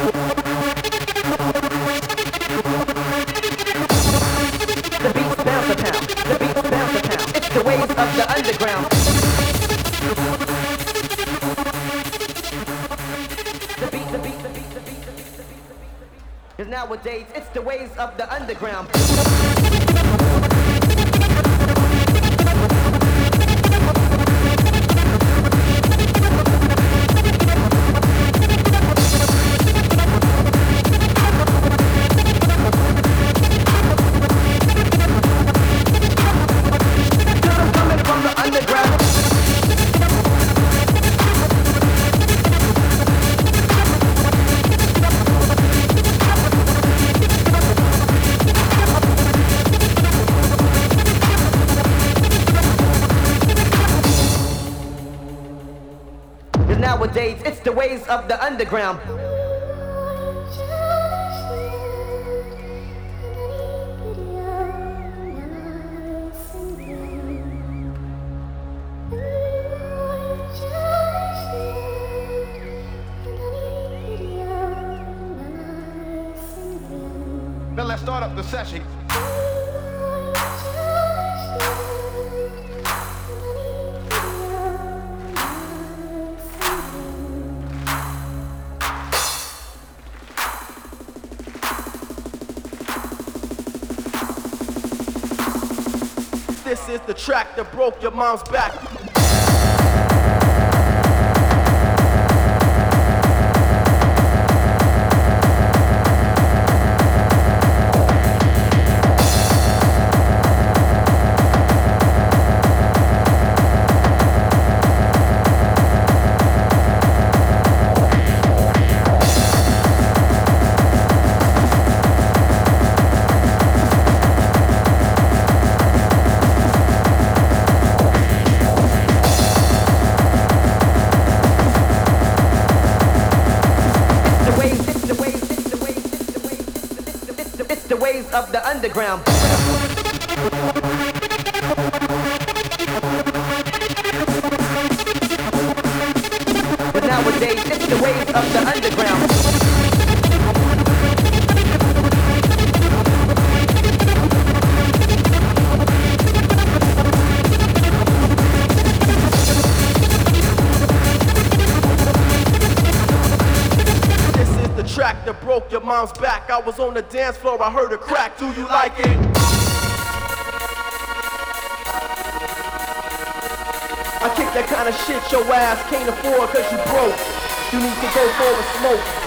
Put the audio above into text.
The beats bounce a pound. The beats bounce a pound. It's the waves of the underground. Cause nowadays it's the ways of the underground. Cause I'm coming from the underground. Nowadays, it's the ways of the underground. Now let's start up the session. This is the track that broke your mom's back. The ways of the underground. But nowadays it's the ways of the underground. Track that broke your mom's back. I was on the dance floor, I heard a crack. Do you like it? I kick that kind of shit your ass can't afford cause you broke. You need to go for a smoke.